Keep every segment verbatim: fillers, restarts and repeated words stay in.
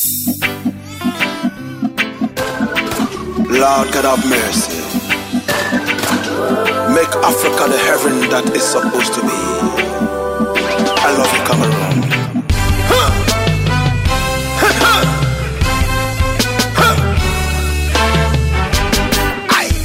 Lord God have mercy. Make Africa the heaven that is supposed to be. I love you, Cameroon. Huh. Huh. Huh. Huh. Aye.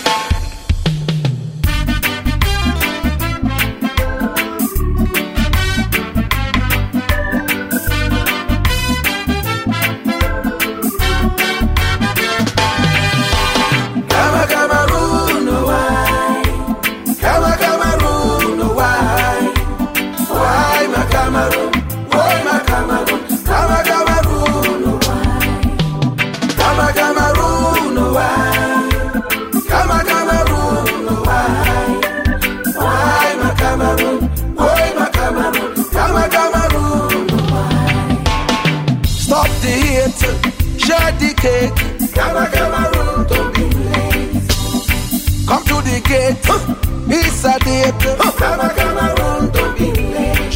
Share the cake. Cameroon, don't be late. Come to the gate. Huh. It's a date. Huh. Cameroon, don't be late.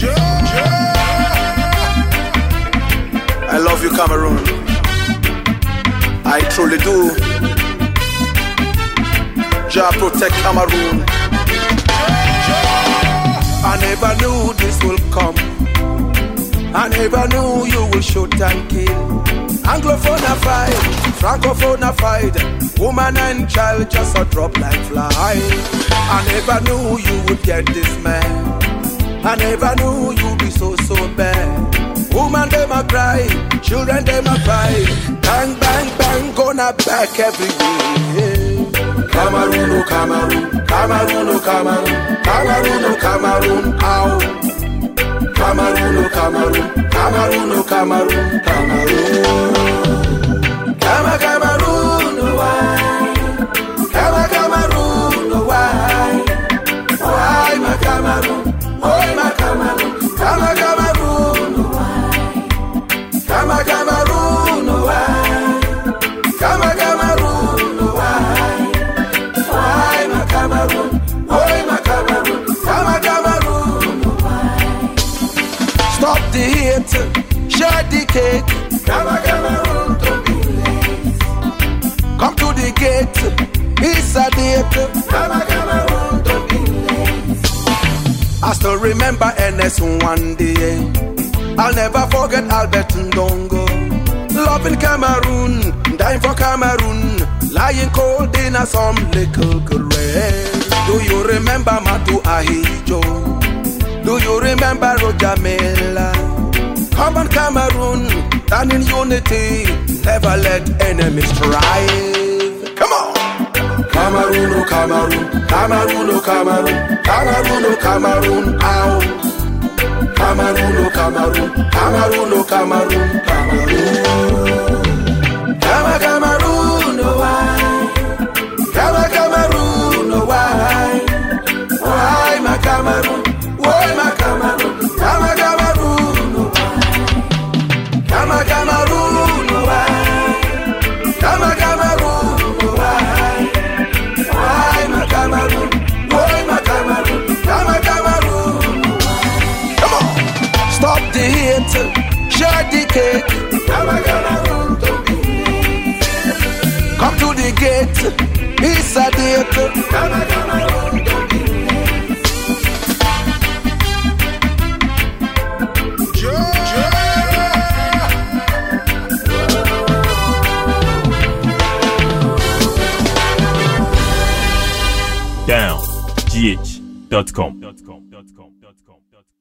I love you, Cameroon. I truly do. Jah protect Cameroon. I never knew this will come. I never knew you will shoot and kill. Anglophone a fight, Francophone a fight, woman and child just a drop like fly. I never knew you would get this man. I never knew you'd be so, so bad. Woman them a cry, children them a cry. Bang, bang, bang, gonna back everywhere. Cameroon, oh Cameroon, Cameroon, oh Cameroon, Cameroon, oh Cameroon, ow. Cameroon, oh Cameroon, Cameroon, oh Cameroon, Cameroon. Cama Cameroon, oh why? Cama Cameroon, oh why? Why my Cameroon? Why my Cameroon? Cama Cameroon, oh why? Cama Cameroon, oh why? Cama Cameroon, oh why? Why my Cameroon? Why my Cameroon? Cama Cameroon, oh why? Stop the hate, share the cake. Cama Cameroon, don't be late. Come to the gate, it's a date. Cama Cameroon, don't be late. I still remember N S one day. I'll never forget Albert Ndongo. Loving Cameroon, dying for Cameroon, lying cold in a some little grave. Do you remember Matu Ahijo? Do you remember Roger Mela? Come on Cameroon, stand in unity, never let enemies thrive. Come on! Cameroon, oh Cameroon, Cameroon, oh Cameroon, Cameroon, oh Cameroon, ow. Cameroon, oh Cameroon, Cameroon, oh Cameroon, Cameroon. Cama Cameroon, oh why? Cama Cameroon, oh why? Why my Cameroon? Why my Cameroon? Cama Cameroon, oh why? Cama Cameroon, oh why? Cama Cameroon, oh why? Why my Cameroon? Why my Cameroon? Cama Cameroon, oh why? Come on! Stop the hate, share the cake. Cama Cameroon, don't be late. Come to the gate, it's a date. Cama Cameroon, don't be late. down g h dot com